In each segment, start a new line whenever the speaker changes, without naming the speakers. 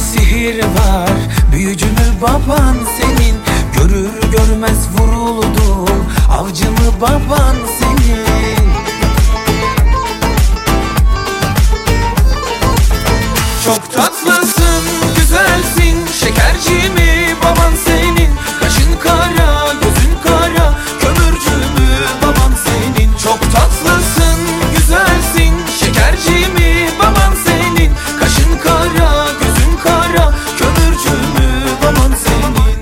sihir var, büyücü mü baban senin? Görür görmez vuruldum, avcı mı baban senin? Çok tatlısın, güzelsin, şekerci mi baban senin? Kaşın kara, gözün kara, kömürcü mü baban senin? Çok tatlısın, güzelsin, şekerci mi baban senin? Kaşın kara, gözün kara, kömürcü mü baban senin?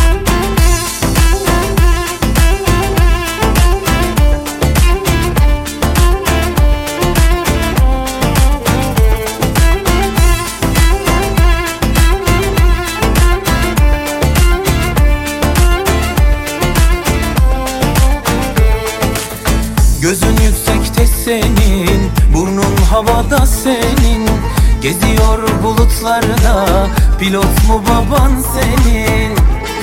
Gözün yüksekte senin, burnun havada senin. Geziyor bulutlarda, pilot mu baban senin?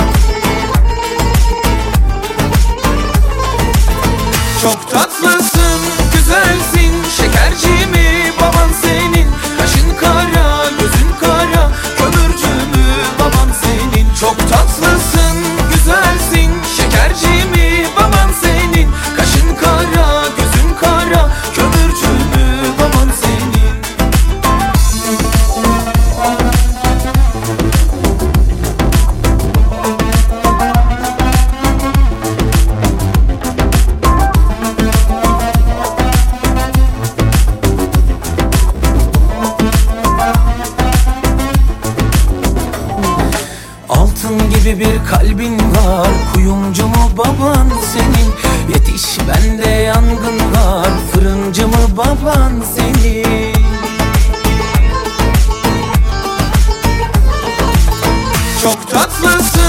Çok tatlısın, güzelsin, şekerci mi baban senin? Kaşın kara, gözün kara, kömürcü mü baban senin? Çok tatlısın, güzelsin, şekerci mi baban senin? Kaşın kara, gözün kara, kömürcü mü baban senin? Altın gibi bir kalbin var, kuyumcu mu baban senin? Yetiş bende yangın var, fırıncı mı baban senin? Çok tatlısın,